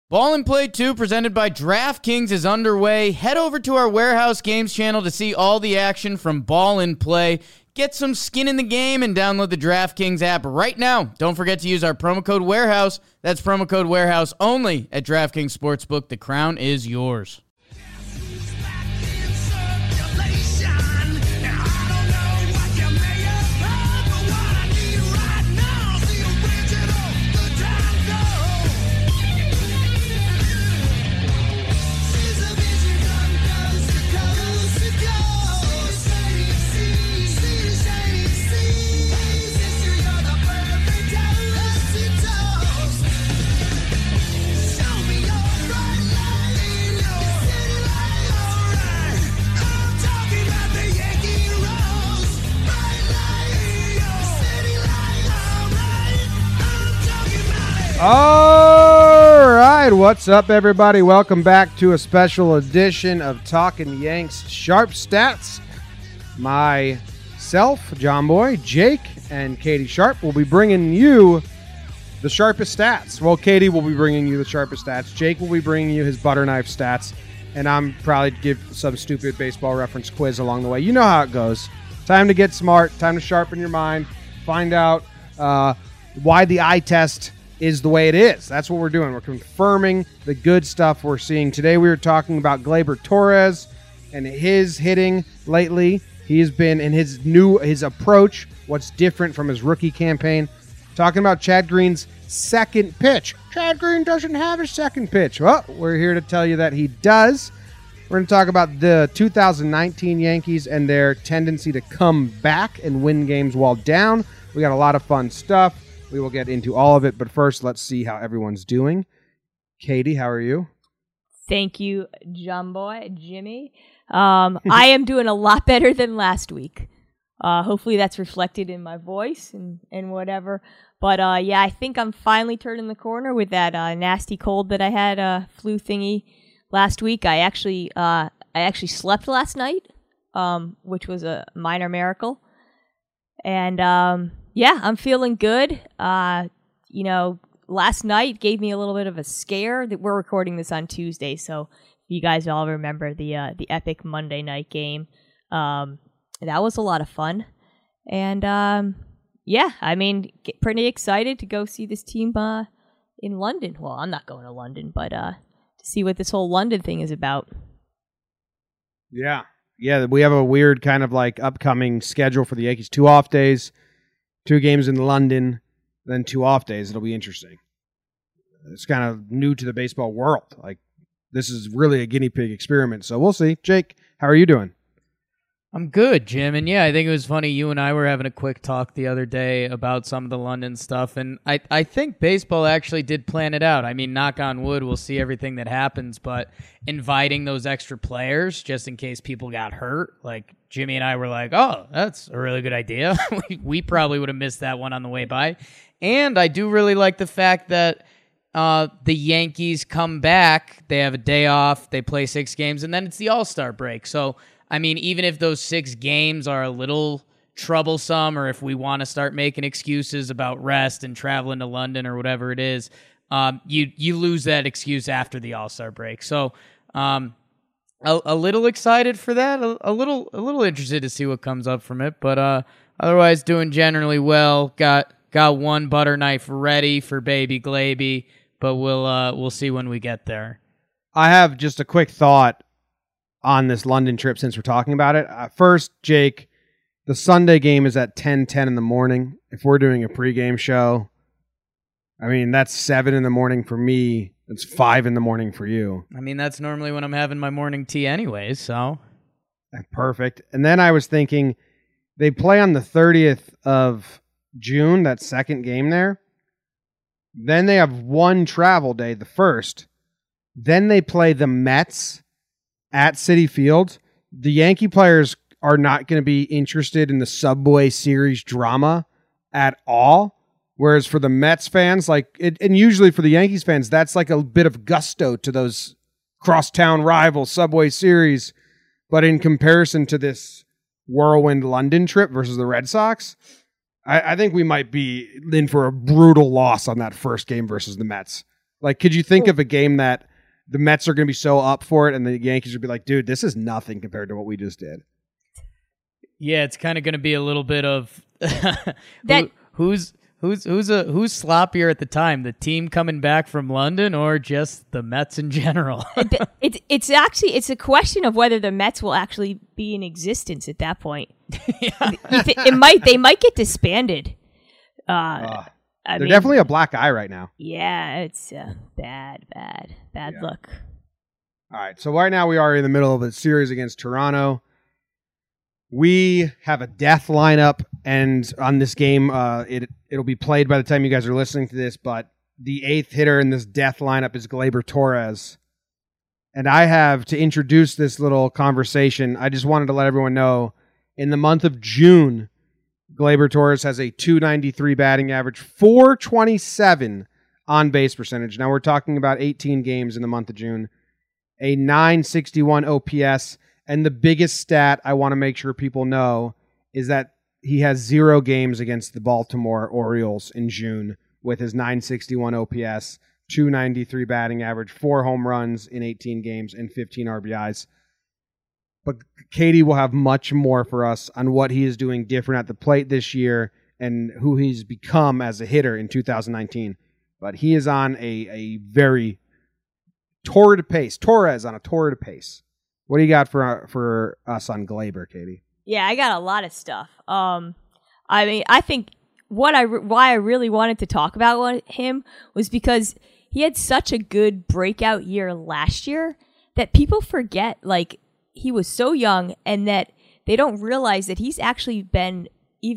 Ball and Play 2 presented by DraftKings is underway. Head over to our Warehouse Games channel to see all the action from Ball and Play. Get some skin in the game and download the DraftKings app right now. Don't forget to use our promo code Warehouse. That's promo code Warehouse only at DraftKings Sportsbook. The crown is yours. All right, what's up, everybody? Welcome back to a special edition of Talkin' Yanks Sharp Stats. Myself, John Boy, Jake, and Katie Sharp will be bringing you the sharpest stats. Well, Katie will be bringing you the sharpest stats. Jake will be bringing you his butter knife stats, and I'm probably give some stupid baseball reference quiz along the way. You know how it goes. Time to get smart. Time to sharpen your mind. Find out why the eye test is the way it is. That's what we're doing. We're confirming the good stuff we're seeing. Today we were talking about Gleyber Torres and his hitting lately. He's been in his approach, what's different from his rookie campaign. Talking about Chad Green's second pitch. Chad Green doesn't have a second pitch. Well, we're here to tell you that he does. We're going to talk about the 2019 Yankees and their tendency to come back and win games while down. We got a lot of fun stuff. We will get into all of it, but first, let's see how everyone's doing. Katie, how are you? Thank you, John Boy, Jimmy. I am doing a lot better than last week. Hopefully that's reflected in my voice and whatever. But yeah, I think I'm finally turning the corner with that nasty cold that I had, flu thingy last week. I actually slept last night, which was a minor miracle. And yeah, I'm feeling good. Last night gave me a little bit of a scare. That we're recording this on Tuesday, so you guys all remember the epic Monday night game. That was a lot of fun, and yeah, I mean, pretty excited to go see this team in London. Well, I'm not going to London, but to see what this whole London thing is about. Yeah, we have a weird kind of like upcoming schedule for the Yankees. 2 off days. 2 games in London, then 2 off days. It'll be interesting. It's kind of new to the baseball world. Like, this is really a guinea pig experiment, so we'll see. Jake, how are you doing? I'm good, Jim. And yeah, I think it was funny. You and I were having a quick talk the other day about some of the London stuff, and I think baseball actually did plan it out. I mean, knock on wood, we'll see everything that happens, but inviting those extra players just in case people got hurt, like Jimmy and I were like, oh, that's a really good idea. we probably would have missed that one on the way by. And I do really like the fact that the Yankees come back, they have a day off, they play 6 games, and then it's the All-Star break. So I mean, even if those 6 games are a little troublesome, or if we want to start making excuses about rest and traveling to London or whatever it is, you lose that excuse after the All-Star break. So a little excited for that, a little interested to see what comes up from it, but otherwise doing generally well. Got one butter knife ready for baby Gleyber, but we'll see when we get there. I have just a quick thought on this London trip since we're talking about it. First, Jake, the Sunday game is at 10:10 in the morning. If we're doing a pregame show, I mean, that's 7 in the morning for me. It's 5 in the morning for you. I mean, that's normally when I'm having my morning tea anyways, so. Perfect. And then I was thinking, they play on the 30th of June, that second game there. Then they have one travel day, the 1st. Then they play the Mets at Citi Field. The Yankee players are not going to be interested in the Subway Series drama at all. Whereas for the Mets fans, and usually for the Yankees fans, that's like a bit of gusto to those crosstown rival Subway Series. But in comparison to this whirlwind London trip versus the Red Sox, I think we might be in for a brutal loss on that first game versus the Mets. Like, could you think of a game that the Mets are going to be so up for it and the Yankees would be like, dude, this is nothing compared to what we just did? Yeah, it's kind of going to be a little bit of who's sloppier at the time, the team coming back from London or just the Mets in general? It's a question of whether the Mets will actually be in existence at that point. They might get disbanded. They're definitely a black eye right now. Yeah, it's bad look. All right, so right now we are in the middle of a series against Toronto. We have a death lineup, and on this game, it'll be played by the time you guys are listening to this, but the 8th hitter in this death lineup is Gleyber Torres. And I have, to introduce this little conversation, I just wanted to let everyone know, in the month of June, Gleyber Torres has a .293 batting average, .427 on-base percentage. Now we're talking about 18 games in the month of June, a .961 OPS, and the biggest stat I want to make sure people know is that he has 0 games against the Baltimore Orioles in June with his .961 OPS, .293 batting average, 4 home runs in 18 games, and 15 RBIs. But Katie will have much more for us on what he is doing different at the plate this year and who he's become as a hitter in 2019. But he is on a very torrid pace. Torres on a torrid pace. What do you got for us on Gleyber, Katie? Yeah, I got a lot of stuff. I think why I really wanted to talk about him was because he had such a good breakout year last year that people forget, like, he was so young and that they don't realize that he's actually been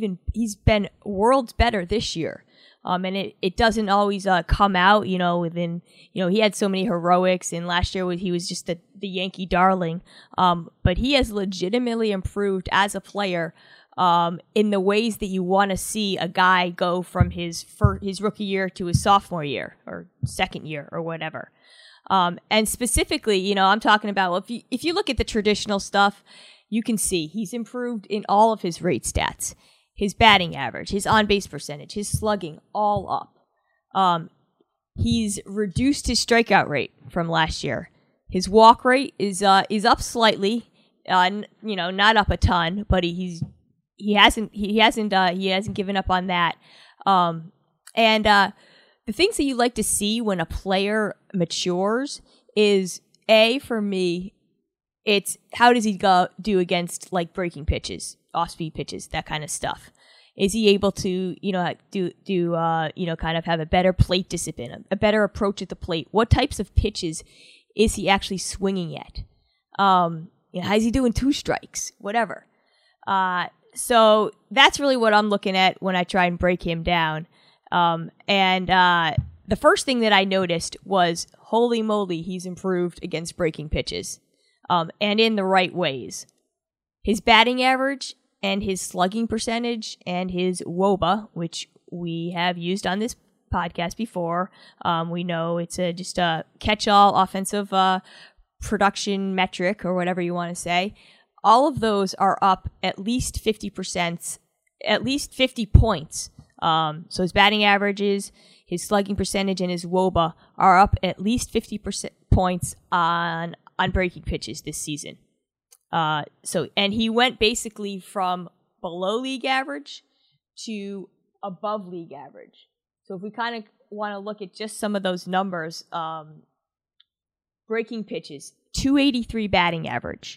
worlds better this year. And it doesn't always come out, within, he had so many heroics, and last year he was just the Yankee darling. But he has legitimately improved as a player in the ways that you want to see a guy go from his rookie year to his sophomore year or second year or whatever. And specifically, I'm talking about, if you look at the traditional stuff, you can see he's improved in all of his rate stats. His batting average, his on-base percentage, his slugging, all up. He's reduced his strikeout rate from last year. His walk rate is up slightly, not up a ton, but he hasn't given up on that. And the things that you like to see when a player matures is, for me, it's how does he do against, like, breaking pitches, off-speed pitches, that kind of stuff. Is he able to, kind of have a better plate discipline, a better approach at the plate? What types of pitches is he actually swinging at? How's he doing 2 strikes? Whatever. So that's really what I'm looking at when I try and break him down. The first thing that I noticed was, holy moly, he's improved against breaking pitches. And in the right ways. His batting average and his slugging percentage and his WOBA, which we have used on this podcast before. We know it's just a catch-all offensive production metric or whatever you want to say. All of those are up at least 50%, at least 50 points. So his batting averages, his slugging percentage, and his WOBA are up at least 50% points on breaking pitches this season. And he went basically from below league average to above league average. So if we kind of want to look at just some of those numbers, breaking pitches, 283 batting average,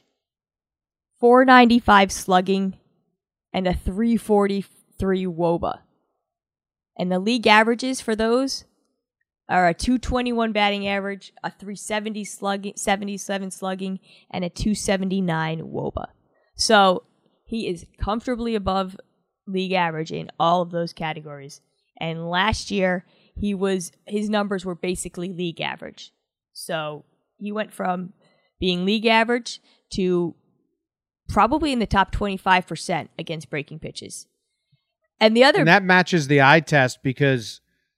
495 slugging, and a 343 WOBA. And the league averages for those are a 221 batting average, a 370 slugging, 77 slugging, and a 279 WOBA. So he is comfortably above league average in all of those categories. And last year, his numbers were basically league average. So he went from being league average to probably in the top 25% against breaking pitches. And that matches the eye test because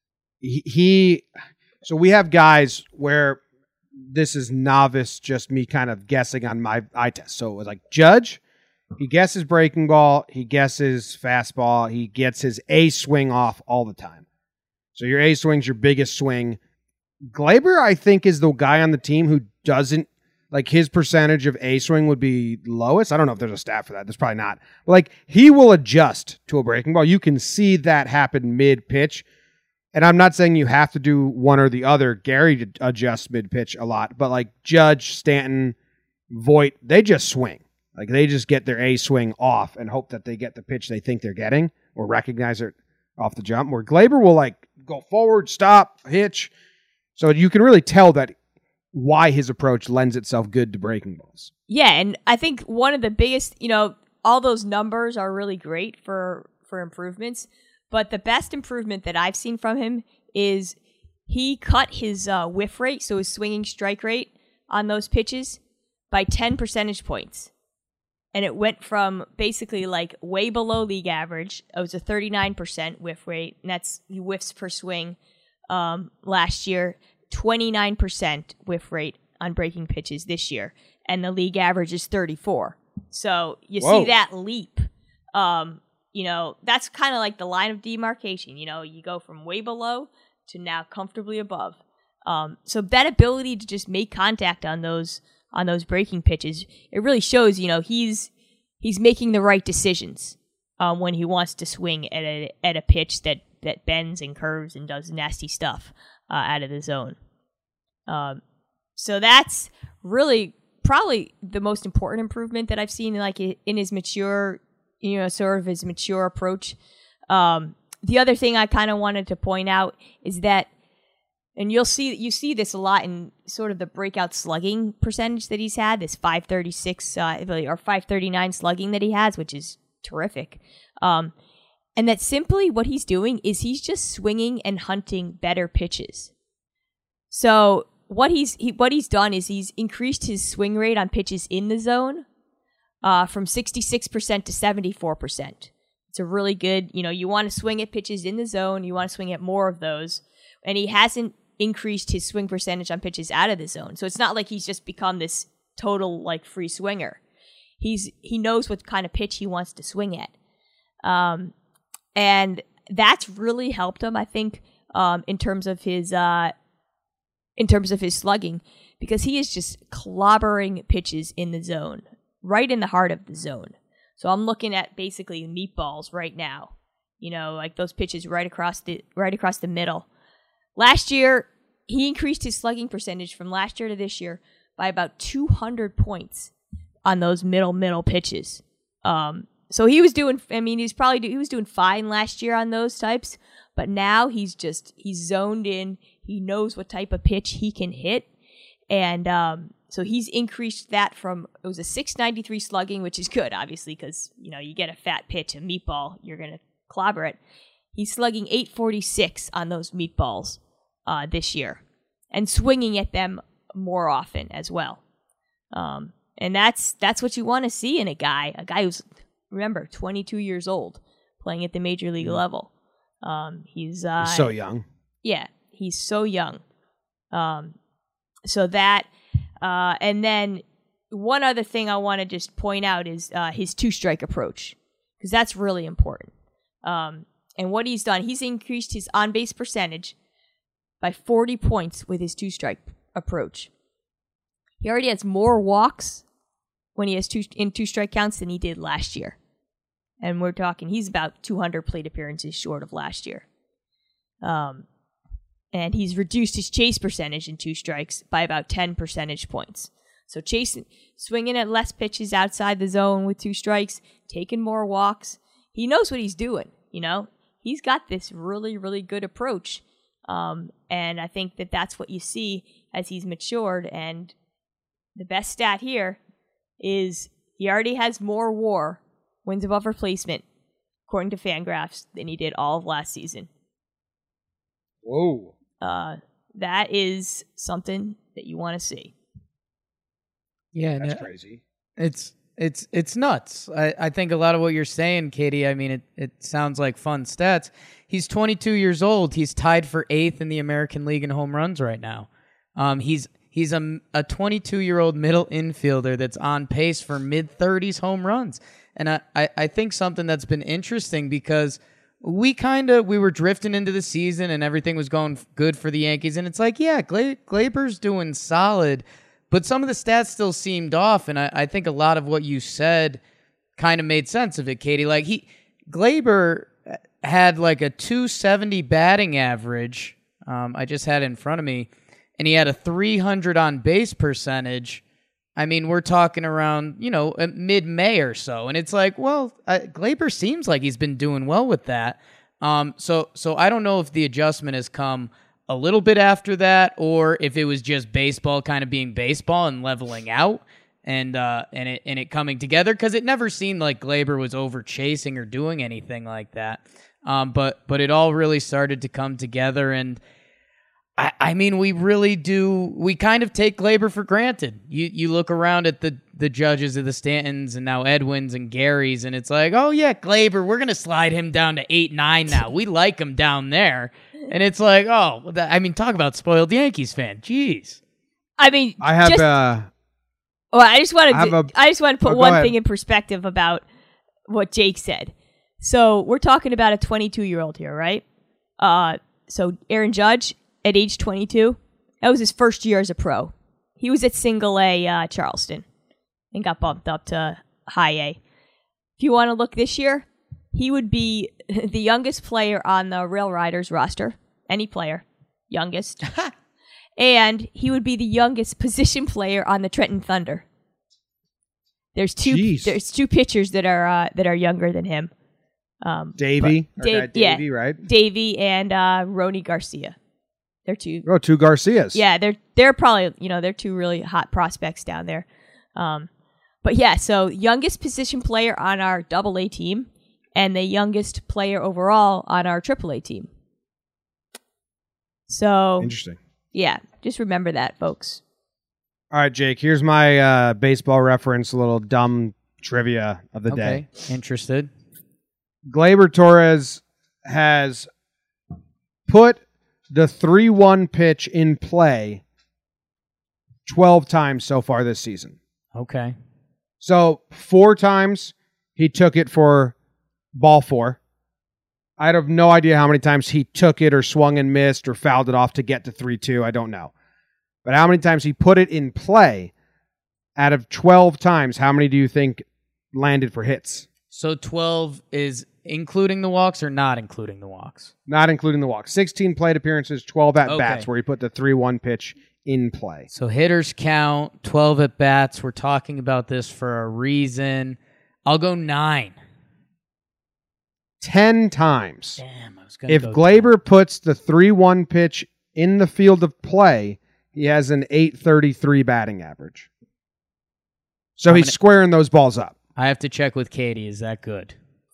so we have guys where this is novice, just me kind of guessing on my eye test. So it was like Judge, he guesses breaking ball, he guesses fastball, he gets his A swing off all the time. So your A swing's your biggest swing. Glaber, I think, is the guy on the team who doesn't, like, his percentage of A swing would be lowest. I don't know if there's a stat for that. There's probably not. But, like, he will adjust to a breaking ball. You can see that happen mid-pitch. And I'm not saying you have to do one or the other. Gary adjusts mid-pitch a lot. But, like, Judge, Stanton, Voit, they just swing. Like, they just get their A swing off and hope that they get the pitch they think they're getting or recognize it off the jump. Where Glaber will, like, go forward, stop, hitch. So you can really tell that why his approach lends itself good to breaking balls. Yeah, and I think one of the biggest, all those numbers are really great for improvements, but the best improvement that I've seen from him is he cut his whiff rate, so his swinging strike rate on those pitches, by 10 percentage points. And it went from basically like way below league average. It was a 39% whiff rate, and that's whiffs per swing last year. 29% whiff rate on breaking pitches this year, and the league average is 34. So you see that leap. That's kind of like the line of demarcation. You go from way below to now comfortably above. So that ability to just make contact on those breaking pitches, it really shows. He's making the right decisions when he wants to swing at a pitch that bends and curves and does nasty stuff out of the zone. So that's really probably the most important improvement that I've seen, like in his mature, sort of his mature approach. The other thing I kind of wanted to point out is that, and you see this a lot in sort of the breakout slugging percentage that he's had, this 536 or 539 slugging that he has, which is terrific. And that simply what he's doing is he's just swinging and hunting better pitches. So what he's done is he's increased his swing rate on pitches in the zone from 66% to 74%. It's a really good, you want to swing at pitches in the zone, you want to swing at more of those, and he hasn't increased his swing percentage on pitches out of the zone. So it's not like he's just become this total like free swinger. He knows what kind of pitch he wants to swing at. And that's really helped him, I think, in terms of his slugging, because he is just clobbering pitches in the zone, right in the heart of the zone. So I'm looking at basically meatballs right now, like those pitches right across the middle. Last year, he increased his slugging percentage from last year to this year by about 200 points on those middle pitches. So he was doing, he was doing fine last year on those types, but now he's zoned in. He knows what type of pitch he can hit. And so he's increased that from, it was a 693 slugging, which is good, obviously, because, you get a fat pitch, a meatball, you're going to clobber it. He's slugging 846 on those meatballs this year and swinging at them more often as well. And that's what you want to see in a guy who's, remember, 22 years old, playing at the major league level. He's so young. Yeah, he's so young. So that, and then one other thing I want to just point out is his two-strike approach, because that's really important. And what he's done, he's increased his on-base percentage by 40 points with his two-strike approach. He already has more walks when he has two-strike counts than he did last year. And we're talking, he's about 200 plate appearances short of last year. And he's reduced his chase percentage in two strikes by about 10 percentage points. So swinging at less pitches outside the zone with two strikes, taking more walks. He knows what he's doing, He's got this really, really good approach. And I think that's what you see as he's matured. And the best stat here is he already has more WAR, wins above replacement, according to Fangraphs, than he did all of last season. Whoa. That is something that you want to see. Yeah, that's crazy. It's nuts. I think a lot of what you're saying, Katie, it sounds like fun stats. He's 22 years old. He's tied for 8th in the American League in home runs right now. He's a 22-year-old middle infielder that's on pace for mid-30s home runs. And I think something that's been interesting, because we were drifting into the season and everything was going good for the Yankees. And it's like, yeah, Gleyber's doing solid, but some of the stats still seemed off. And I think a lot of what you said kind of made sense of it, Katie. Like Gleyber had like a 270 batting average. I just had it in front of me, and he had a 300 on base percentage. I mean, we're talking around, mid-May or so. And it's like, well, Gleyber seems like he's been doing well with that. So I don't know if the adjustment has come a little bit after that, or if it was just baseball kind of being baseball and leveling out and it coming together, because it never seemed like Gleyber was over chasing or doing anything like that. But it all really started to come together, and I mean, we really do. We kind of take Gleyber for granted. You look around at the judges of the Stantons and now Edwins and Garys, and it's like, oh yeah, Gleyber, we're gonna slide him down to 8-9 now. We like him down there, and it's like, oh, talk about spoiled Yankees fan. Jeez. I mean, I have. I just want to put one thing in perspective about what Jake said. So we're talking about a 22-year-old here, right? So Aaron Judge, at age 22, that was his first year as a pro. He was at single A Charleston and got bumped up to high A. If you want to look this year, he would be the youngest player on the Rail Riders roster. Any player. Youngest. And he would be the youngest position player on the Trenton Thunder. There's two pitchers that are younger than him. Davey, right? Davey and Rony Garcia. They're two. Oh, two Garcias. Yeah, they're probably they're two really hot prospects down there. But yeah, so youngest position player on our AA team, and the youngest player overall on our AAA team. So interesting. Yeah, just remember that, folks. All right, Jake. Here's my baseball reference, a little dumb trivia of the day. Interested. Gleyber Torres has put the 3-1 pitch in play 12 times so far this season. Okay. So 4 times he took it for ball 4. I have no idea how many times he took it or swung and missed or fouled it off to get to 3-2. I don't know. But how many times he put it in play out of 12 times, how many do you think landed for hits? So 12 is including the walks or not including the walks? Not including the walks. 16 plate appearances, 12 at-bats where he put the 3-1 pitch in play. So hitters count, 12 at-bats. We're talking about this for a reason. I'll go 9. 10 times. Damn, I was going to If Gleyber puts the 3-1 pitch in the field of play, he has an .833 batting average. So he's squaring those balls up. I have to check with Katie. Is that good?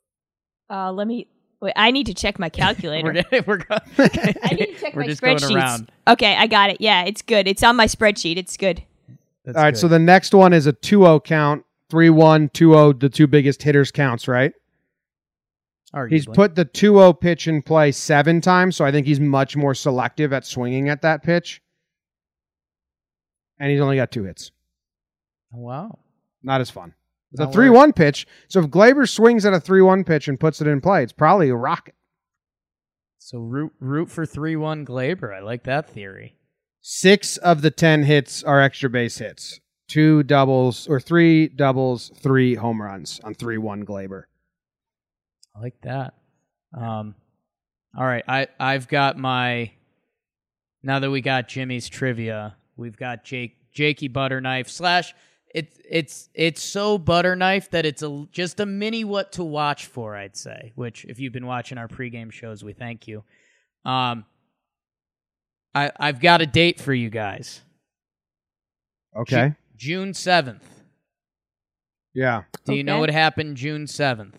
I need to check my calculator. I need to check my just spreadsheets. Going around. Okay, I got it. Yeah, it's good. It's on my spreadsheet. It's good. All right, so the next one is a 2-0 count. 3-1, 2-0, the two biggest hitters counts, right? Arguably. He's put the 2-0 pitch in play 7 times, so I think he's much more selective at swinging at that pitch. And he's only got 2 hits. Wow. Not as fun. The 3-1 pitch. So if Gleyber swings at a 3-1 pitch and puts it in play, it's probably a rocket. So root for 3-1 Gleyber. I like that theory. 6 of the 10 hits are extra base hits. 2 doubles or 3 doubles, 3 home runs on 3-1 Gleyber. I like that. All right, I've got my. Now that we got Jimmy's trivia, we've got Jakey Butterknife / It's so Butterknife that it's just a mini what to watch for, I'd say. Which, if you've been watching our pregame shows, we thank you. I've got a date for you guys. Okay. June 7th. Yeah. Do you know what happened June 7th?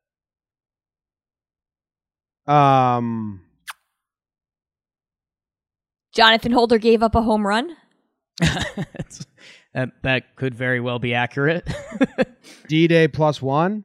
Jonathan Holder gave up a home run. That could very well be accurate. D-Day +1.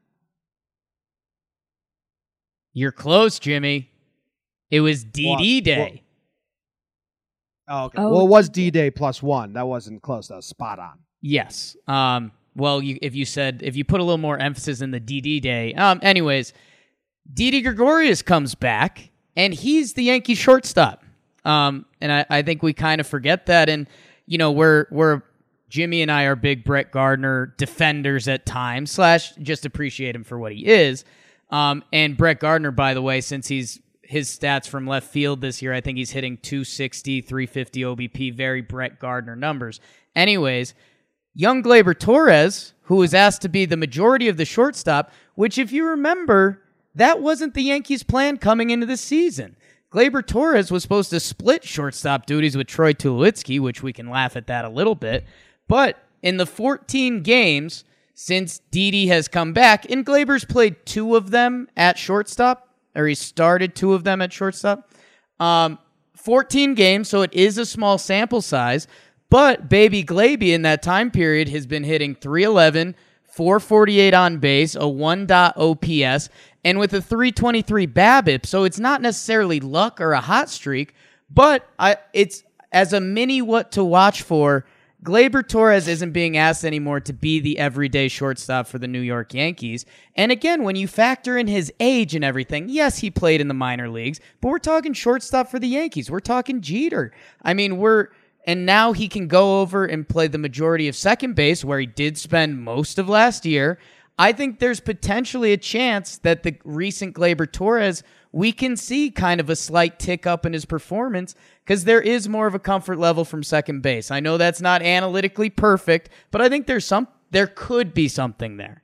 You're close, Jimmy. It was DD Day. Oh, okay. Well, it was D-Day +1. That wasn't close. That was spot on. Yes. Well, if you put a little more emphasis in the DD Day. Anyways, Didi Gregorius comes back, and he's the Yankee shortstop. And I think we kind of forget that. And, we're Jimmy and I are big Brett Gardner defenders at times, / just appreciate him for what he is. And Brett Gardner, by the way, since his stats from left field this year, I think he's hitting 260, 350 OBP, very Brett Gardner numbers. Anyways, young Gleyber Torres, who was asked to be the majority of the shortstop, which if you remember, that wasn't the Yankees' plan coming into the season. Gleyber Torres was supposed to split shortstop duties with Troy Tulowitzki, which we can laugh at that a little bit. But in the 14 games since Didi has come back, and Gleyber's played 2 of them at shortstop, or he started 2 of them at shortstop. 14 games, so it is a small sample size. But baby Gleybe in that time period has been hitting 311, 448 on base, a 1.0 OPS, and with a 323 BABIP. So it's not necessarily luck or a hot streak, but it's as a mini what to watch for. Gleyber Torres isn't being asked anymore to be the everyday shortstop for the New York Yankees. And again, when you factor in his age and everything, yes, he played in the minor leagues, but we're talking shortstop for the Yankees. We're talking Jeter. I mean, and now he can go over and play the majority of second base, where he did spend most of last year. I think there's potentially a chance that the recent Gleyber Torres, we can see kind of a slight tick up in his performance because there is more of a comfort level from second base. I know that's not analytically perfect, but I think there could be something there.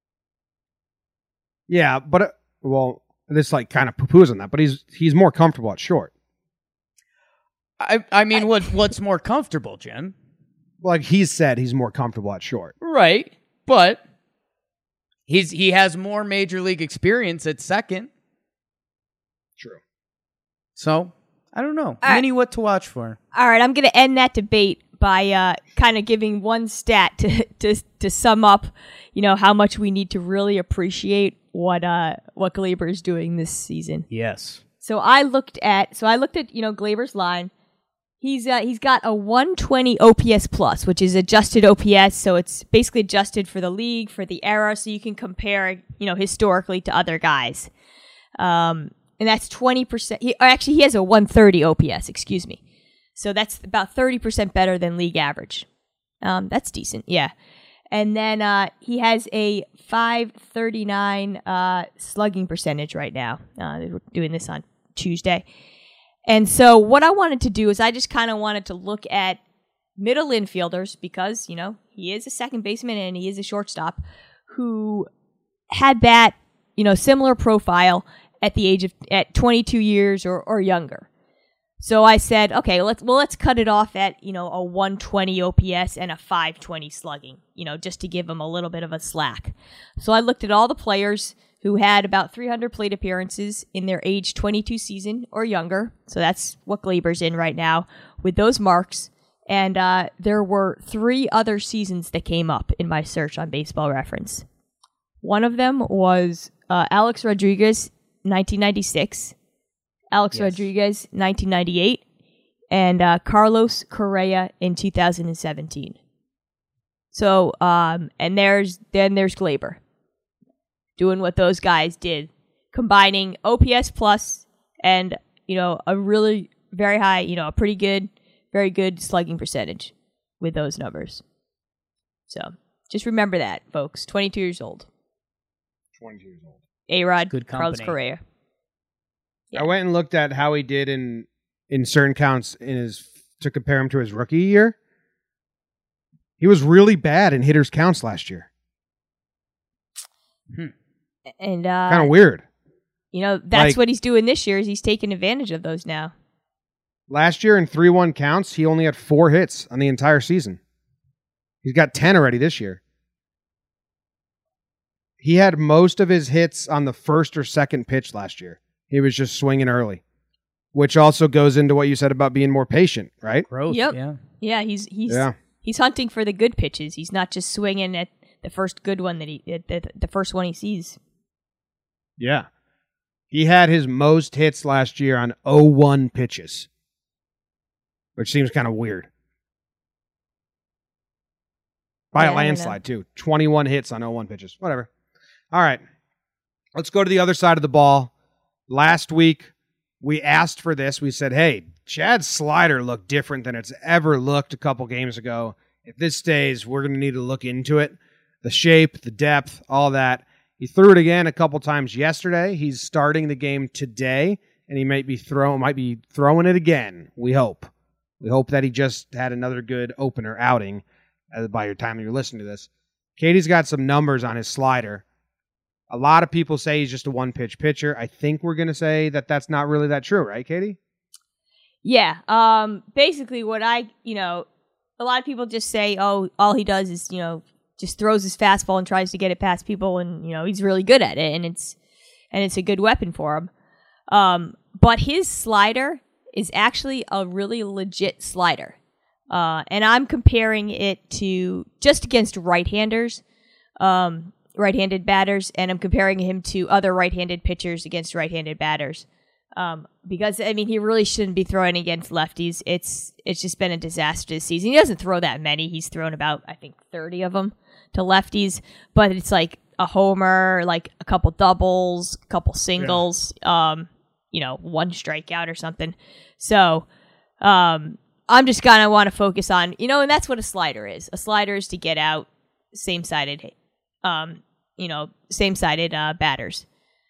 Yeah, but this kind of poo-poos on that, but he's more comfortable at short. I mean, what's more comfortable, Jim? Like he said, he's more comfortable at short. Right, but he has more major league experience at second. True. So, I don't know. Mini what to watch for. All right, I'm going to end that debate by kind of giving one stat to sum up, how much we need to really appreciate what Gleyber is doing this season. Yes. So I looked at Gleyber's line. He's got a 120 OPS plus, which is adjusted OPS, so it's basically adjusted for the league, for the era, so you can compare, historically to other guys. And that's 20%. He has a 130 OPS, excuse me. So that's about 30% better than league average. That's decent, yeah. And then he has a 539 slugging percentage right now. We're doing this on Tuesday. And so what I wanted to do is I just kind of wanted to look at middle infielders because, he is a second baseman and he is a shortstop who had that, similar profile at the age of at 22 years or younger. So I said, okay, let's cut it off at, a 120 OPS and a 520 slugging, just to give him a little bit of a slack. So I looked at all the players who had about 300 plate appearances in their age 22 season or younger. So that's what Gleyber's in right now with those marks. And there were 3 other seasons that came up in my search on Baseball Reference. One of them was Alex Rodriguez, 1996. Alex Rodriguez, 1998. And Carlos Correa in 2017. So, and there's Gleyber. Doing what those guys did, combining OPS plus and, a really very high, a pretty good, very good slugging percentage with those numbers. So just remember that, folks. 22 years old. 22 years old. A-Rod, Good Carlos company. Correa. Yeah. I went and looked at how he did in certain counts to compare him to his rookie year. He was really bad in hitters counts last year. And kind of weird. That's what he's doing this year is he's taking advantage of those now. Last year in 3-1 counts, he only had 4 hits on the entire season. He's got 10 already this year. He had most of his hits on the first or second pitch last year. He was just swinging early, which also goes into what you said about being more patient, right? Growth, Yep. yeah. Yeah, he's hunting for the good pitches. He's not just swinging at the first good one the first one he sees. Yeah. He had his most hits last year on 0-1 pitches, which seems kind of weird. By a landslide, too. 21 hits on 0-1 pitches. Whatever. All right. Let's go to the other side of the ball. Last week, we asked for this. We said, hey, Chad's slider looked different than it's ever looked a couple games ago. If this stays, we're going to need to look into it. The shape, the depth, all that. He threw it again a couple times yesterday. He's starting the game today, and he might be throwing it again. We hope. We hope that he just had another good opener outing by your time you're listening to this. Katie's got some numbers on his slider. A lot of people say he's just a one-pitch pitcher. I think we're going to say that that's not really that true, right, Katie? Yeah. Basically, a lot of people just say, oh, all he does is, just throws his fastball and tries to get it past people, and he's really good at it, and it's a good weapon for him. But his slider is actually a really legit slider, and I'm comparing it to just against right-handers, right-handed batters, and I'm comparing him to other right-handed pitchers against right-handed batters. Because he really shouldn't be throwing against lefties. It's just been a disaster this season. He doesn't throw that many. He's thrown about 30 of them to lefties, but it's like a homer, like a couple doubles, a couple singles, one strikeout or something. So, I'm just gonna want to focus on, and that's what a slider is. A slider is to get out same-sided batters.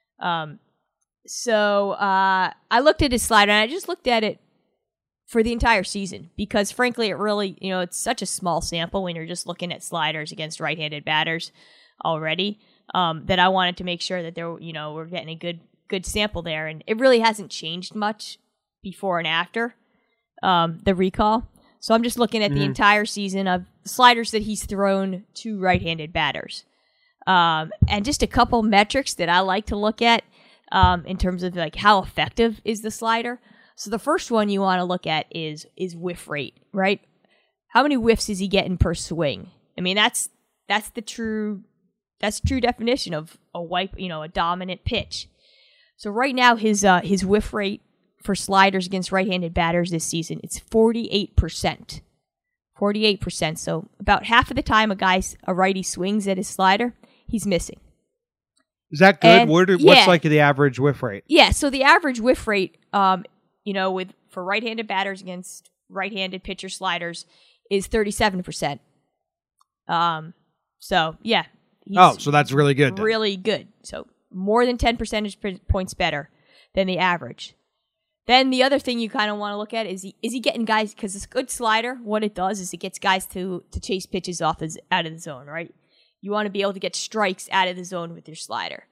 So I looked at his slider, and I just looked at it for the entire season because, frankly, it really, it's such a small sample when you're just looking at sliders against right-handed batters already, that I wanted to make sure that we're getting a good sample there, and it really hasn't changed much before and after the recall. So I'm just looking at the entire season of sliders that he's thrown to right-handed batters, and just a couple metrics that I like to look at. In terms of how effective is the slider. So the first one you want to look at is whiff rate, right? How many whiffs is he getting per swing? That's the true definition of a dominant pitch. So right now his whiff rate for sliders against right-handed batters this season, it's 48%. 48%. So about half of the time a righty swings at his slider, he's missing. Is that good? And, what's like the average whiff rate? Yeah, so the average whiff rate, for right-handed batters against right-handed pitcher sliders is 37%. So yeah. So that's really good. Really good. So more than 10 percentage points better than the average. Then the other thing you kind of want to look at is he getting guys, because this good slider, what it does is it gets guys to chase pitches out of the zone, right? You want to be able to get strikes out of the zone with your slider.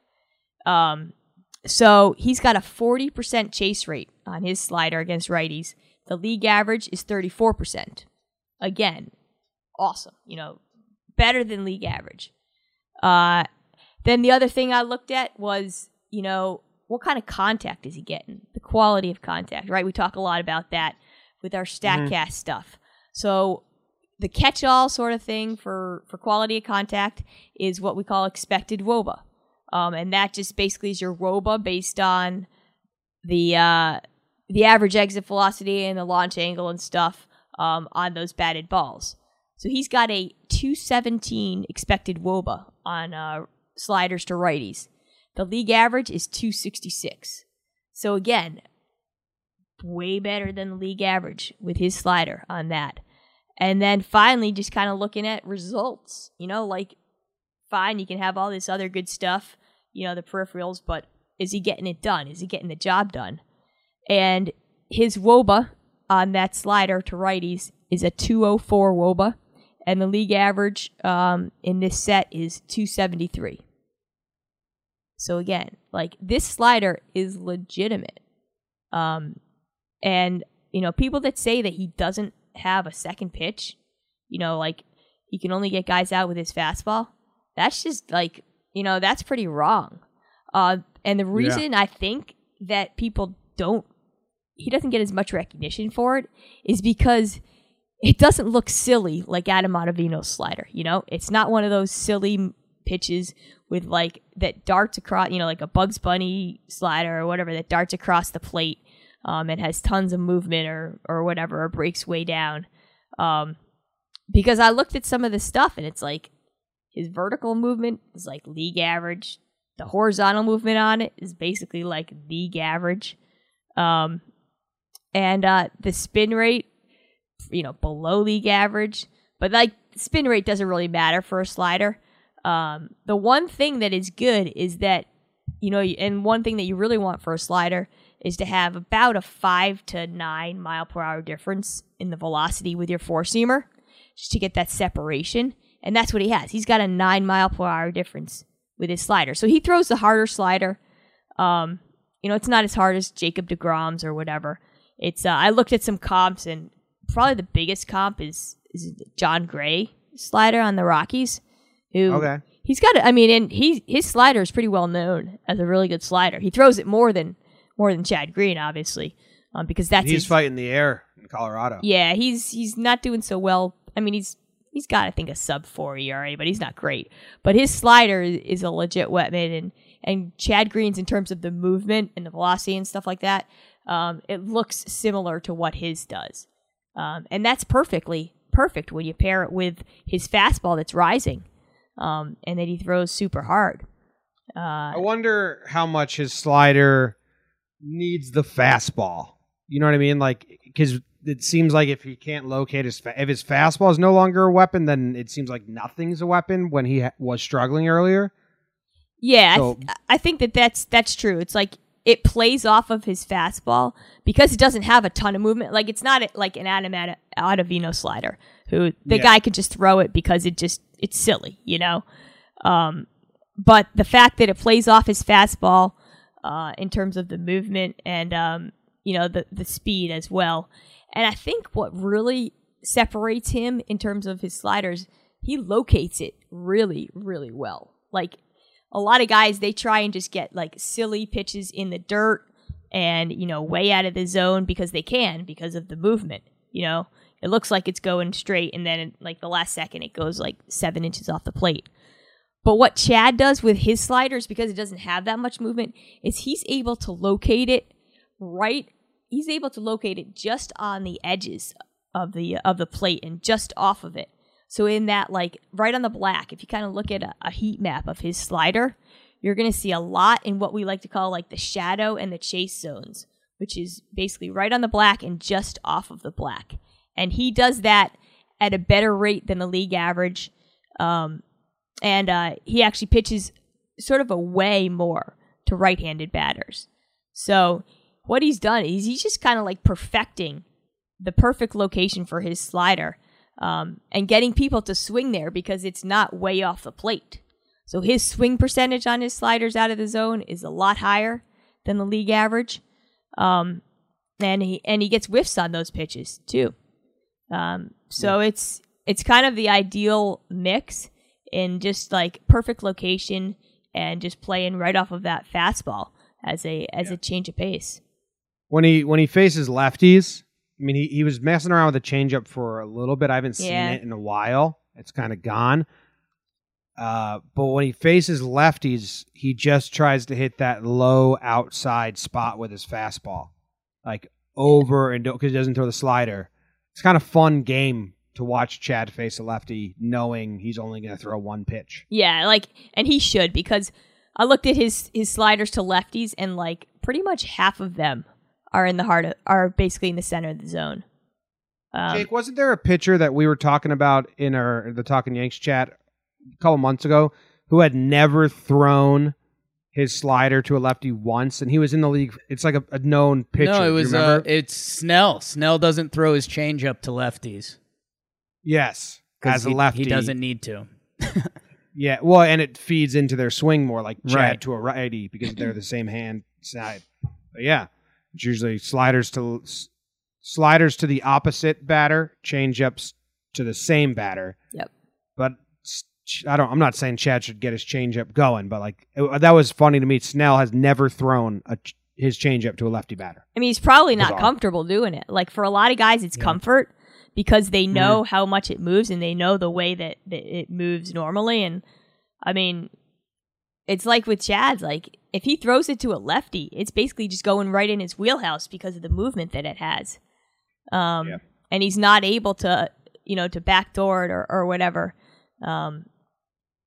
So he's got a 40% chase rate on his slider against righties. The league average is 34%. Again, awesome. Better than league average. Then the other thing I looked at was, what kind of contact is he getting? The quality of contact, right? We talk a lot about that with our StatCast stuff. So the catch-all sort of thing for quality of contact is what we call expected WOBA. And that just basically is your WOBA based on the average exit velocity and the launch angle and stuff on those batted balls. So he's got a 217 expected WOBA on sliders to righties. The league average is 266. So again, way better than the league average with his slider on that. And then finally, just kind of looking at results. Fine, you can have all this other good stuff, the peripherals, but is he getting it done? Is he getting the job done? And his WOBA on that slider to righties is a 204 WOBA, and the league average in this set is 273. So again, this slider is legitimate. And, people that say that he doesn't have a second pitch, he can only get guys out with his fastball, that's just that's pretty wrong. And the reason I think that he doesn't get as much recognition for it is because it doesn't look silly like Adam Ottavino's slider. It's not one of those silly pitches with that darts across, like a Bugs Bunny slider or whatever that darts across the plate. And has tons of movement or whatever, or breaks way down. Because I looked at some of this stuff, and it's his vertical movement is league average. The horizontal movement on it is basically like league average. And the spin rate, below league average. But like spin rate doesn't really matter for a slider. The one thing that is good is that, and one thing that you really want for a slider is to have about a 5 to 9 mile per hour difference in the velocity with your four-seamer, just to get that separation. And that's what he has. He's got a 9 mile per hour difference with his slider. So he throws the harder slider. It's not as hard as Jacob deGrom's or whatever. It's I looked at some comps, and probably the biggest comp is John Gray slider on the Rockies. He's got his slider is pretty well known as a really good slider. He throws it more than Chad Green, obviously, because he's fighting the air in Colorado. Yeah, he's not doing so well. I mean, he's got, I think, a sub-4 ERA, but he's not great. But his slider is a legit weapon, and Chad Green's, in terms of the movement and the velocity and stuff like that, it looks similar to what his does. And that's perfect when you pair it with his fastball that's rising, and that he throws super hard. I wonder how much his slider needs the fastball. You know what I mean? Like, because it seems like if he can't locate if his fastball is no longer a weapon, then it seems like nothing's a weapon when he was struggling earlier. Yeah, so, I think that's true. It's like it plays off of his fastball because it doesn't have a ton of movement. Like, it's not like an Adam Ottavino slider who the guy could just throw it because it's silly, But the fact that it plays off his fastball in terms of the movement and the speed as well. And I think what really separates him in terms of his sliders, he locates it really, really well. Like, a lot of guys, they try and just get like silly pitches in the dirt and, way out of the zone because of the movement. It looks like it's going straight, and then in, like, the last second it goes like 7 inches off the plate. But what Chad does with his sliders, because it doesn't have that much movement, is he's able to locate it right. He's able to locate it just on the edges of the plate and just off of it. So in that, like, right on the black, if you kind of look at a heat map of his slider, you're going to see a lot in what we like to call like the shadow and the chase zones, which is basically right on the black and just off of the black. And he does that at a better rate than the league average. And he actually pitches sort of away more to right-handed batters. So what he's done is he's just kind of like perfecting the perfect location for his slider, and getting people to swing there because it's not way off the plate. So his swing percentage on his sliders out of the zone is a lot higher than the league average. And he gets whiffs on those pitches too. So it's kind of the ideal mix in just like perfect location and just playing right off of that fastball as a change of pace. When he faces lefties, I mean, he was messing around with the changeup for a little bit. I haven't seen it in a while. It's kind of gone. But when he faces lefties, he just tries to hit that low outside spot with his fastball, like over and because he doesn't throw the slider. It's kind of fun game to watch Chad face a lefty, knowing he's only going to throw one pitch. Yeah, and he should, because I looked at his sliders to lefties, and like pretty much half of them are basically in the center of the zone. Jake, wasn't there a pitcher that we were talking about in the Talking Yanks chat a couple months ago who had never thrown his slider to a lefty once, and he was in the league? It's like a known pitcher. No, it was it's Snell. Snell doesn't throw his changeup to lefties. Yes, as a lefty, he doesn't need to. Yeah, well, and it feeds into their swing more, like Chad to a righty, because they're the same hand side. But yeah, it's usually sliders to the opposite batter, changeups to the same batter. Yep. But I'm not saying Chad should get his changeup going, but that was funny to me. Snell has never thrown his changeup to a lefty batter. I mean, he's probably not comfortable doing it. Like, for a lot of guys, it's comfort because they know how much it moves and they know the way that it moves normally. And I mean, it's like with Chad's, like, if he throws it to a lefty, it's basically just going right in his wheelhouse because of the movement that it has. And he's not able to backdoor it or whatever.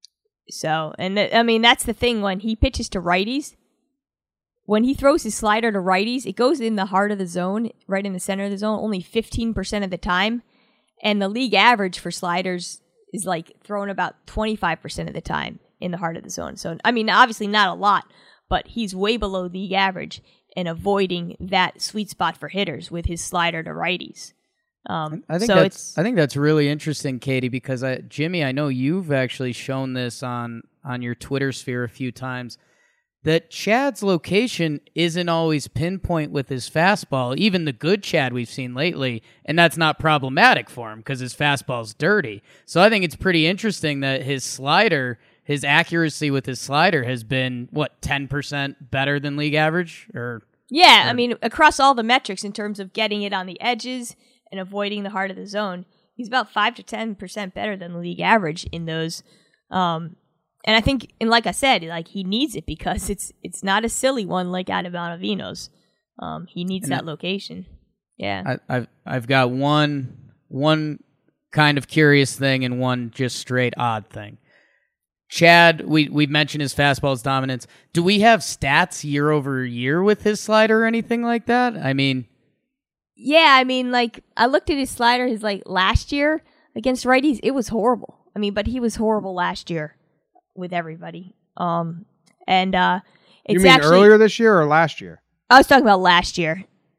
So, and I mean, that's the thing. When he pitches to righties, when he throws his slider to righties, it goes in the heart of the zone, right in the center of the zone, only 15% of the time. And the league average for sliders is like thrown about 25% of the time in the heart of the zone. So, I mean, obviously not a lot, but he's way below league average and avoiding that sweet spot for hitters with his slider to righties. I think that's really interesting, Katie, because Jimmy, I know you've actually shown this on your Twitter sphere a few times, that Chad's location isn't always pinpoint with his fastball, even the good Chad we've seen lately, and that's not problematic for him because his fastball's dirty. So I think it's pretty interesting that his accuracy with his slider has been, 10% better than league average? I mean, across all the metrics in terms of getting it on the edges and avoiding the heart of the zone, he's about 5 to 10% better than the league average in those. And I think, and like I said, like he needs it because it's not a silly one like Adam Ottavino's. He needs that location. Yeah, I've got one kind of curious thing and one just straight odd thing. Chad, we mentioned his fastball's dominance. Do we have stats year over year with his slider or anything like that? I mean, yeah, I mean, like I looked at his slider, last year against righties, it was horrible. I mean, but he was horrible last year with everybody. It's you mean actually, earlier this year or last year? I was talking about last year.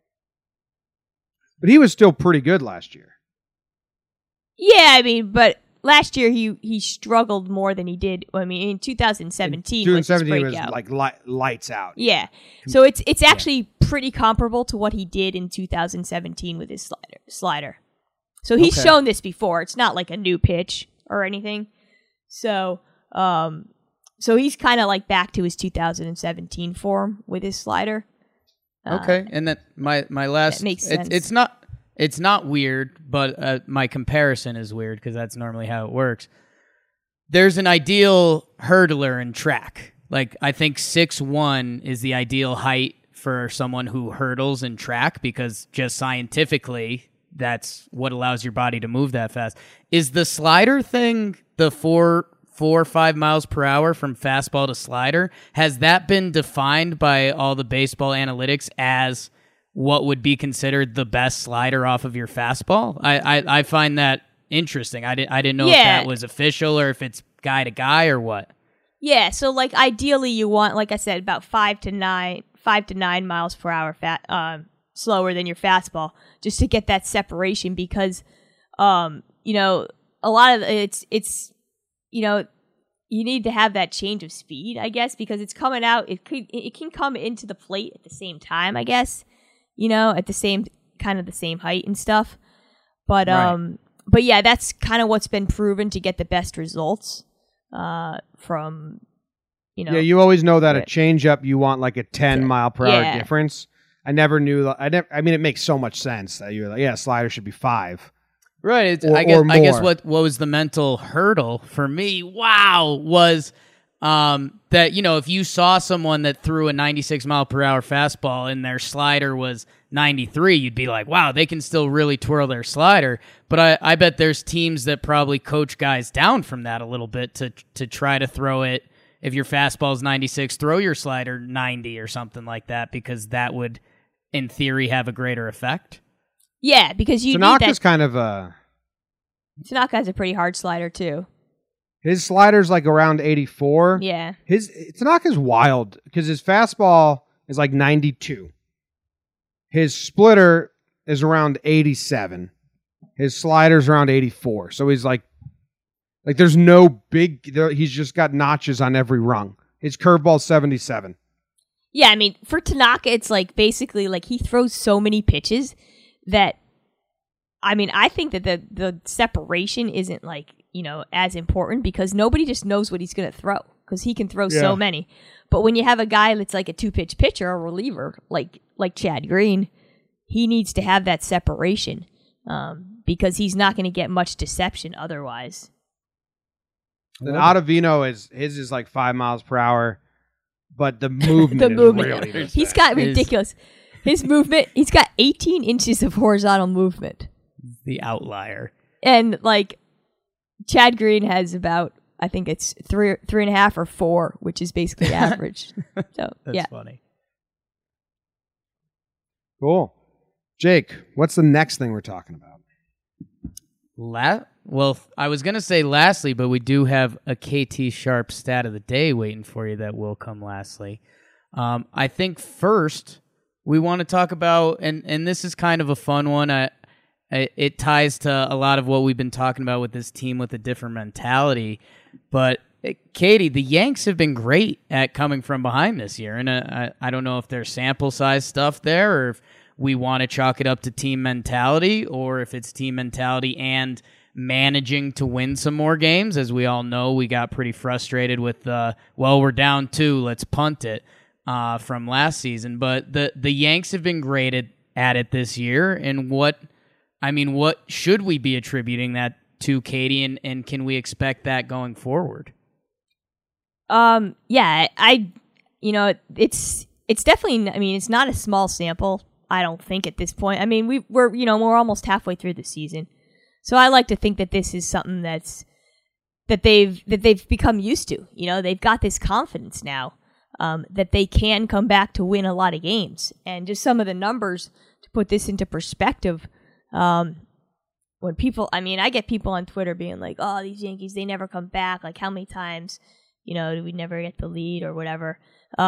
But he was still pretty good last year. Yeah, I mean, but last year he struggled more than he did. I mean, in 2017 was like lights out. Yeah. So it's actually pretty comparable to what he did in 2017 with his slider. So he's shown this before. It's not like a new pitch or anything. So he's kind of like back to his 2017 form with his slider. Okay, and then my last, that makes sense. It's not weird, but my comparison is weird because that's normally how it works. There's an ideal hurdler in track. Like I think 6'1" is the ideal height for someone who hurdles in track because just scientifically that's what allows your body to move that fast. Is the slider thing the 4 or 5 miles per hour from fastball to slider? Has that been defined by all the baseball analytics as what would be considered the best slider off of your fastball? I find that interesting. I didn't know if that was official or if it's guy to guy or what. Yeah, so like ideally you want, like I said, about 5 to 9 miles per hour slower than your fastball, just to get that separation because a lot of it's you need to have that change of speed, I guess, because it's coming out. It can come into the plate at the same time, I guess. At the same height and stuff. But right. But yeah, that's kind of what's been proven to get the best results from. Yeah, you always know that a changeup you want like a 10 mile per hour difference. I never knew. I mean, it makes so much sense that you're like, slider should be 5. Right. I guess what was the mental hurdle for me? Was that if you saw someone that threw a 96 mile per hour fastball and their slider was 93, you'd be like, wow, they can still really twirl their slider. But I bet there's teams that probably coach guys down from that a little bit to try to throw it. If your fastball's 96, throw your slider 90 or something like that because that would, in theory, have a greater effect. Yeah, because you Tanaka's kind of a... Tanaka has a pretty hard slider, too. His slider's like around 84. Yeah. Tanaka's wild because his fastball is like 92. His splitter is around 87. His slider's around 84. So he's like there's no big... He's just got notches on every rung. His curveball's 77. Yeah, I mean, for Tanaka, it's like basically like he throws so many pitches that... I mean, I think that the separation isn't like, as important because nobody just knows what he's going to throw because he can throw so many. But when you have a guy that's like a 2-pitch pitcher, a reliever, like Chad Green, he needs to have that separation because he's not going to get much deception otherwise. And Ottavino is like 5 miles per hour, but the movement is really... He's got ridiculous. His movement, he's got 18 inches of horizontal movement. The outlier. And like Chad Green has about I think it's 3.5 or 4, which is basically average. So That's funny. Cool. Jake, what's the next thing we're talking about? Well, I was going to say lastly, but we do have a KT Sharp stat of the day waiting for you that will come lastly. I think first we want to talk about, and this is kind of a fun one. It ties to a lot of what we've been talking about with this team with a different mentality. But Katie, the Yanks have been great at coming from behind this year. And I don't know if there's sample size stuff there or if we want to chalk it up to team mentality or if it's team mentality and managing to win some more games. As we all know, we got pretty frustrated with, we're down 2, let's punt it from last season. But the Yanks have been great at it this year. And what should we be attributing that to, Katie, and can we expect that going forward? Yeah, it's definitely, it's not a small sample, I don't think, at this point. I mean, we're almost halfway through the season. So I like to think that this is something that they've become used to. They've got this confidence now, that they can come back to win a lot of games. And just some of the numbers to put this into perspective, when people, I get people on Twitter being like, oh, these Yankees, they never come back. Like, how many times, do we never get the lead or whatever?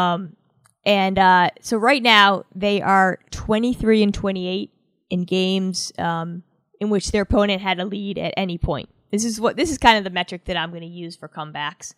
So right now they are 23-28 in games in which their opponent had a lead at any point. This is kind of the metric that I'm going to use for comebacks.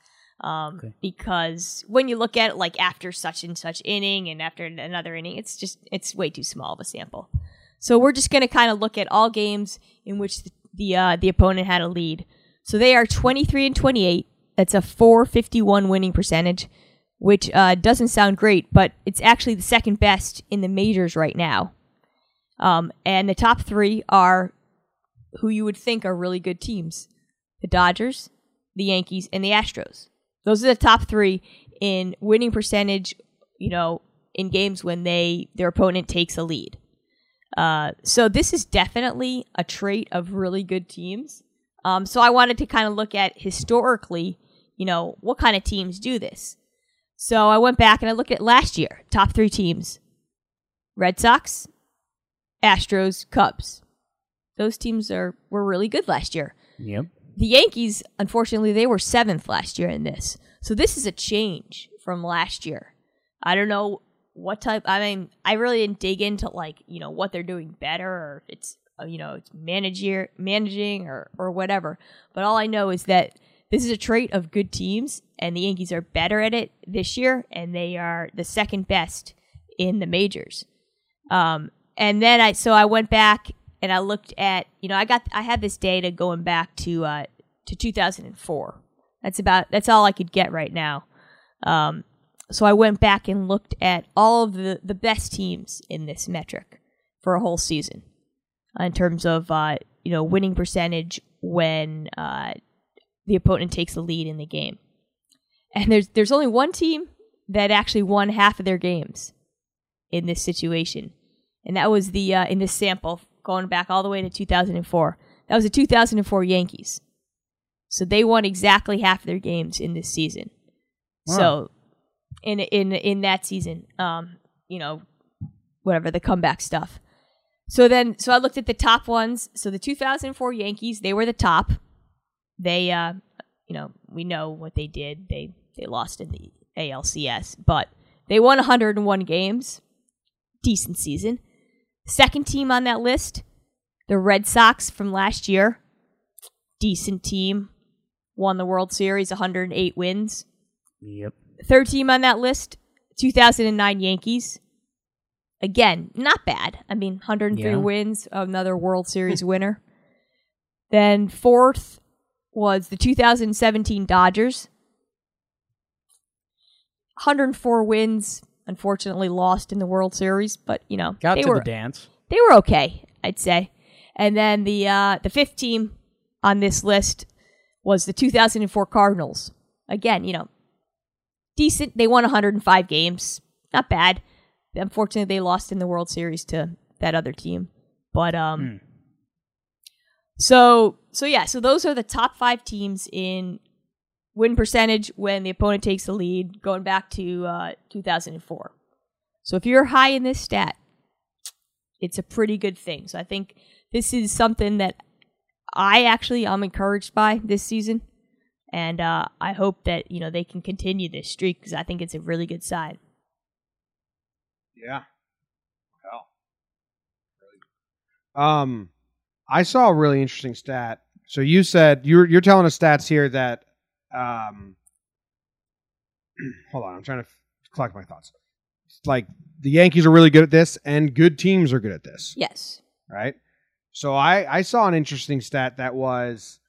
Because when you look at it, like after such and such inning and after another inning, it's way too small of a sample. So we're just going to kind of look at all games in which the opponent had a lead. So they are 23-28. That's a .451 winning percentage, which doesn't sound great, but it's actually the second best in the majors right now. And the top 3 are who you would think are really good teams: the Dodgers, the Yankees, and the Astros. Those are the top 3 in winning percentage, in games when their opponent takes a lead. So this is definitely a trait of really good teams. So I wanted to kind of look at historically, what kind of teams do this. So I went back and I looked at last year, top 3 teams: Red Sox, Astros, Cubs. Those teams were really good last year. Yep. The Yankees, unfortunately, they were 7th last year in this. So this is a change from last year. I don't know what type. I really didn't dig into what they're doing better, or if it's it's managing or whatever. But all I know is that this is a trait of good teams, and the Yankees are better at it this year, and they are the second best in the majors. And then I went back and I looked at, I had this data going back to 2004. That's all I could get right now. So I went back and looked at all of the best teams in this metric for a whole season in terms of winning percentage when the opponent takes the lead in the game. And there's only one team that actually won half of their games in this situation, and that was in this sample going back all the way to 2004. That was the 2004 Yankees. So they won exactly half of their games in this season. Wow. So in that season, whatever the comeback stuff. So I looked at the top ones. So the 2004 Yankees, they were the top. They, we know what they did. They lost in the ALCS, but they won 101 games. Decent season. Second team on that list, the Red Sox from last year. Decent team. Won the World Series, 108 wins. Yep. Third team on that list, 2009 Yankees. Again, not bad. 103 wins, another World Series winner. Then fourth was the 2017 Dodgers. 104 wins, unfortunately lost in the World Series, but got to the dance. They were okay, I'd say. And then the fifth team on this list was the 2004 Cardinals. Again, decent. They won 105 games. Not bad. Unfortunately, they lost in the World Series to that other team. But So those are the top 5 teams in win percentage when the opponent takes the lead, going back to 2004. So if you're high in this stat, it's a pretty good thing. So I think this is something that I'm encouraged by this season. And I hope that, they can continue this streak because I think it's a really good sign. Yeah. Well. I saw a really interesting stat. So you said you're telling us stats here that hold on, I'm trying to collect my thoughts. Like the Yankees are really good at this and good teams are good at this. Yes. Right? So I saw an interesting stat that was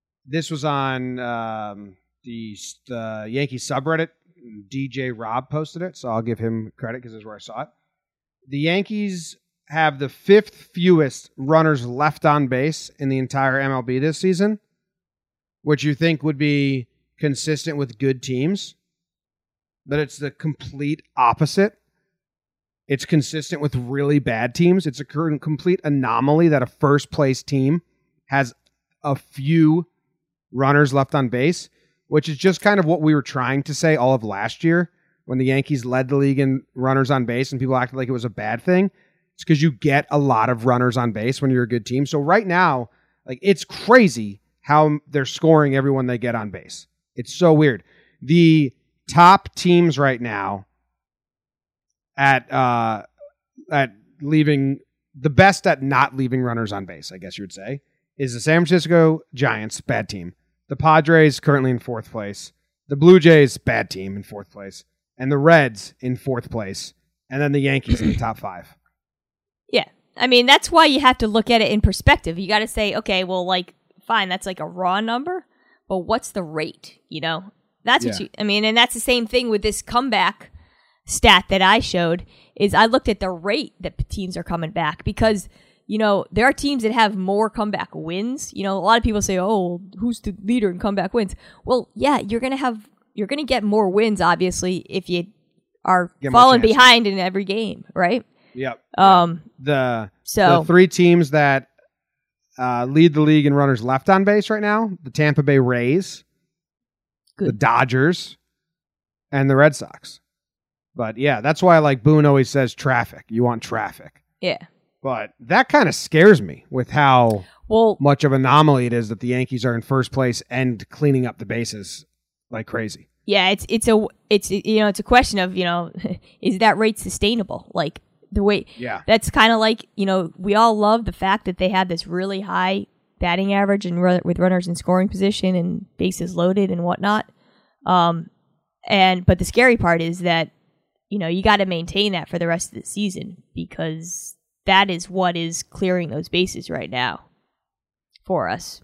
on the Yankee subreddit. DJ Rob posted it, so I'll give him credit because this is where I saw it. The Yankees have the 5th fewest runners left on base in the entire MLB this season, which you think would be consistent with good teams. But it's the complete opposite. It's consistent with really bad teams. It's a complete anomaly that a first-place team has a few runners left on base, which is just kind of what we were trying to say all of last year when the Yankees led the league in runners on base and people acted like it was a bad thing. It's because you get a lot of runners on base when you're a good team. So right now, like it's crazy how they're scoring everyone they get on base. It's so weird. The top teams right now at leaving the best at not leaving runners on base, I guess you would say, is the San Francisco Giants, bad team. The Padres currently in 4th place. The Blue Jays, bad team, in 4th place. And the Reds in 4th place. And then the Yankees in the top 5. Yeah. I mean, that's why you have to look at it in perspective. You got to say, okay, well, like, fine, that's like a raw number, but what's the rate, That's what and that's the same thing with this comeback stat that I showed, is I looked at the rate that teams are coming back because, there are teams that have more comeback wins. A lot of people say, oh, who's the leader in comeback wins? Well, yeah, you're going to get more wins, obviously, if you are falling behind in every game, right? Yep. The 3 teams that lead the league in runners left on base right now, the Tampa Bay Rays, the Dodgers, and the Red Sox. But yeah, that's why like Boone always says traffic. You want traffic. Yeah. But that kind of scares me with how much of an anomaly it is that the Yankees are in first place and cleaning up the bases like crazy. Yeah, it's a question of, is that rate sustainable? Like the way that's kind of like, we all love the fact that they had this really high batting average and with runners in scoring position and bases loaded and whatnot. But the scary part is that, you got to maintain that for the rest of the season because that is what is clearing those bases right now for us.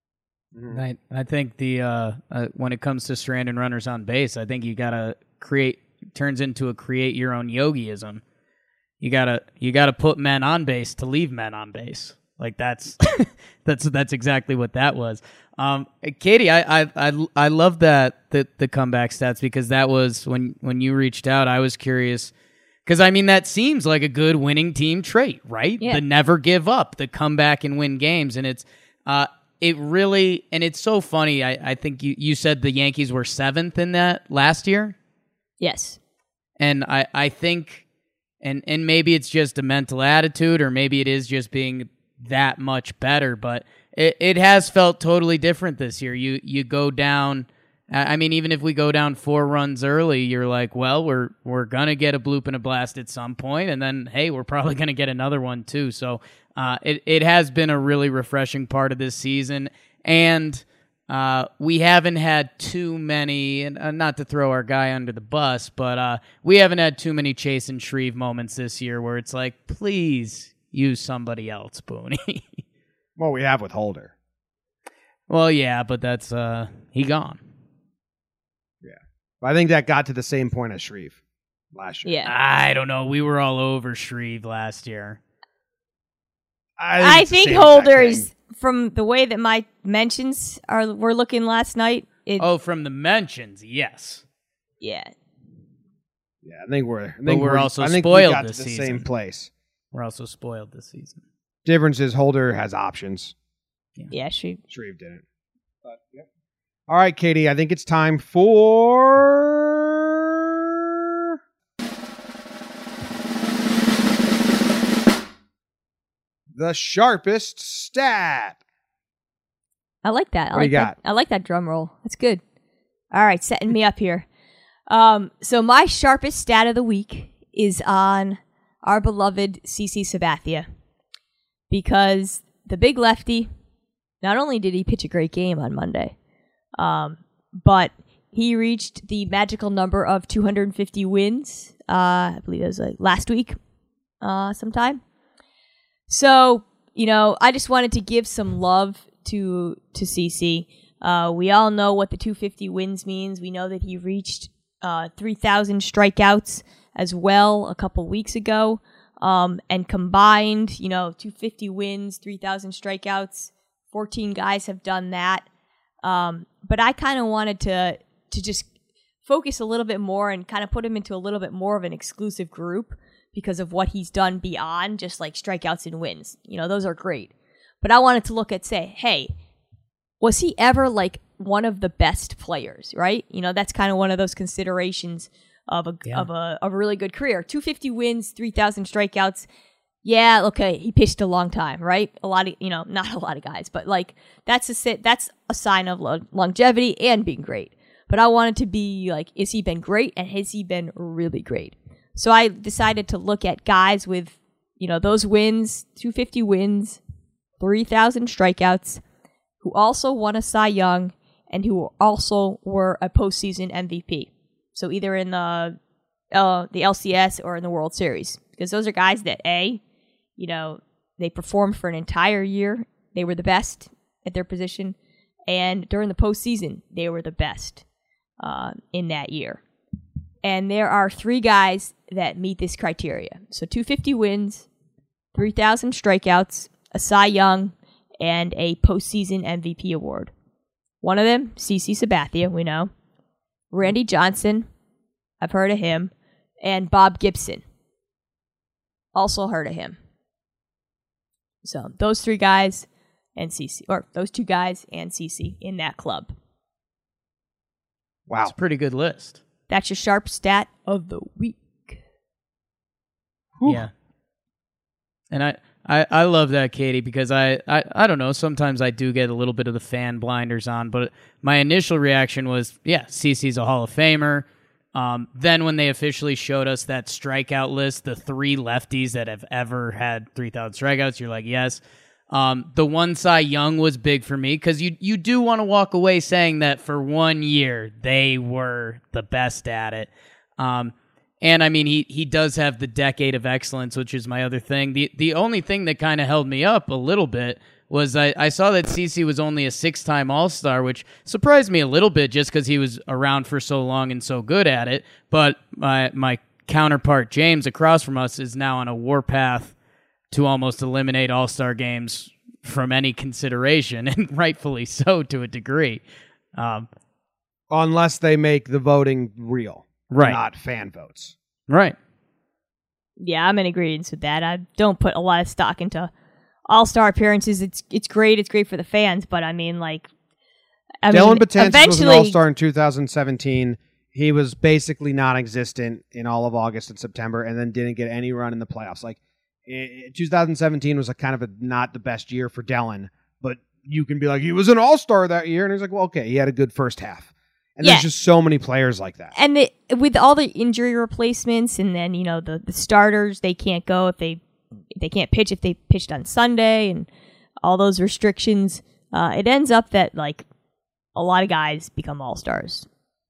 I think when it comes to stranded runners on base, I think you gotta turns into a create your own yogiism. You gotta put men on base to leave men on base. Like that's that's exactly what that was. Katie, I love that the comeback stats because that was when you reached out. I was curious because that seems like a good winning team trait, right? Yeah. The never give up, the come back and win games, and it really, and it's so funny. I think you said the Yankees were 7th in that last year. Yes, and I think, and maybe it's just a mental attitude, or maybe it is just being that much better, but it has felt totally different this year. You go down. Even if we go down 4 runs early, you're like, well, we're gonna get a bloop and a blast at some point, and then hey, we're probably gonna get another one too. So it has been a really refreshing part of this season, and we haven't had too many. And not to throw our guy under the bus, but we haven't had too many Chase and Shreve moments this year where it's like, please use somebody else, Booney. Well, we have with Holder. Well, yeah, but that's he gone. Yeah, but I think that got to the same point as Shreve last year. Yeah, I don't know. We were all over Shreve last year. I think Holder is, from the way that my mentions were looking last night. From the mentions, yes. Yeah. Yeah, I think we're also spoiled we got this to the season. same place. We're also spoiled this season. Difference is Holder has options. Yeah, Shreve didn't. But, yep. All right, Katie, I think it's time for the sharpest stat. I like that. What do you got? I like that drum roll. That's good. All right, setting me up here. So my sharpest stat of the week is on our beloved CC Sabathia, because the big lefty, not only did he pitch a great game on Monday, but he reached the magical number of 250 wins. I believe it was last week sometime. So, I just wanted to give some love to CC. We all know what the 250 wins means. We know that he reached 3,000 strikeouts as well a couple weeks ago. And combined, 250 wins, 3,000 strikeouts, 14 guys have done that. But I kind of wanted to just focus a little bit more and kind of put him into a little bit more of an exclusive group because of what he's done beyond just like strikeouts and wins. Those are great. But I wanted to look at, say, hey, was he ever like one of the best players, right? That's kind of one of those considerations of a really good career. 250 wins, 3,000 strikeouts. Yeah, okay, he pitched a long time, right? A lot of, not a lot of guys, but like that's a sign of longevity and being great. But I wanted to be like, is he been great, and has he been really great? So I decided to look at guys with, those wins, 250 wins, 3,000 strikeouts, who also won a Cy Young and who also were a postseason MVP. So either in the LCS or in the World Series, because those are guys that they performed for an entire year. They were the best at their position, and during the postseason, they were the best in that year. And there are 3 guys that meet this criteria. So 250 wins, 3,000 strikeouts, a Cy Young, and a postseason MVP award. One of them, CC Sabathia, we know. Randy Johnson, I've heard of him. And Bob Gibson, also heard of him. So those 3 guys and CC, or those 2 guys and CC in that club. Wow. It's a pretty good list. That's your sharp stat of the week. Whew. Yeah. And I love that, Katie, because I don't know, sometimes I do get a little bit of the fan blinders on, but my initial reaction was, yeah, CC's a Hall of Famer. Then when they officially showed us that strikeout list, the 3 lefties that have ever had 3,000 strikeouts, you're like, yes. The one Cy Young was big for me because you do want to walk away saying that for 1 year they were the best at it. And I mean, he does have the decade of excellence, which is my other thing. The only thing that kind of held me up a little bit was I saw that CC was only a 6-time All-Star, which surprised me a little bit just because he was around for so long and so good at it. But my counterpart, James, across from us, is now on a warpath to almost eliminate All-Star games from any consideration, and rightfully so to a degree. Unless they make the voting real. Right. Not fan votes. Right. Yeah, I'm in agreement with that. I don't put a lot of stock into All-Star appearances. It's great. It's great for the fans, but I mean, Dylan Betances was an All-Star in 2017. He was basically non-existent in all of August and September, and then didn't get any run in the playoffs. 2017 was kind of not the best year for Dylan, but you can be like, he was an All-Star that year, and he's like, well, okay, he had a good first half. And there's just so many players like that. And with all the injury replacements, and then the starters, they can't go if they can't pitch if they pitched on Sunday, and all those restrictions. It ends up that a lot of guys become All-Stars.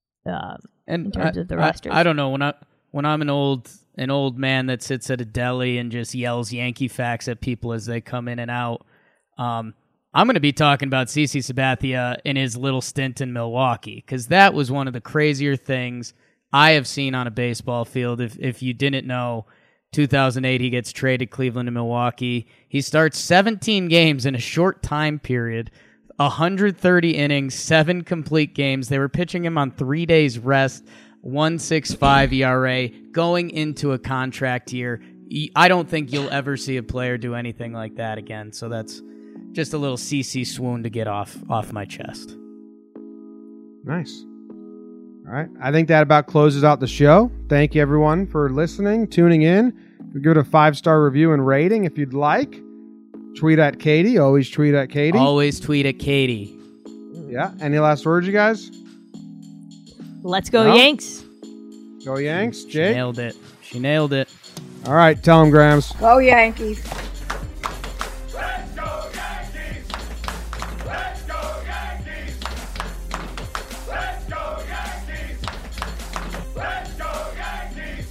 In terms of the rosters. I don't know, when I'm an old man that sits at a deli and just yells Yankee facts at people as they come in and out, I'm going to be talking about CC Sabathia in his little stint in Milwaukee, because that was one of the crazier things I have seen on a baseball field. If you didn't know, 2008 he gets traded Cleveland to Milwaukee. He starts 17 games in a short time period, 130 innings, 7 complete games. They were pitching him on 3 days rest, 1.65 ERA, going into a contract year. I don't think you'll ever see a player do anything like that again. So that's just a little CC swoon to get off my chest. Nice. All right. I think that about closes out the show. Thank you, everyone, for listening, tuning in. We give it a 5-star review and rating if you'd like. Tweet at Katie. Always tweet at Katie. Always tweet at Katie. Yeah. Any last words, you guys? Let's go, No? Yanks. Go Yanks. She Jake? nailed it. She nailed it. All right. Tell them, Grams. Go Yankees. Let's go Yankees! Let's go Yankees! Let's go Yankees! Let's go Yankees!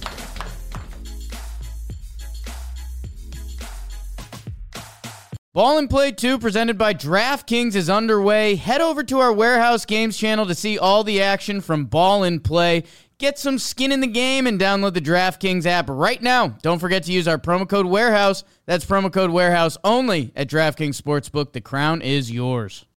Ball and Play 2 presented by DraftKings is underway. Head over to our Warehouse Games channel to see all the action from Ball and Play. Get some skin in the game and download the DraftKings app right now. Don't forget to use our promo code Warehouse. That's promo code Warehouse only at DraftKings Sportsbook. The crown is yours.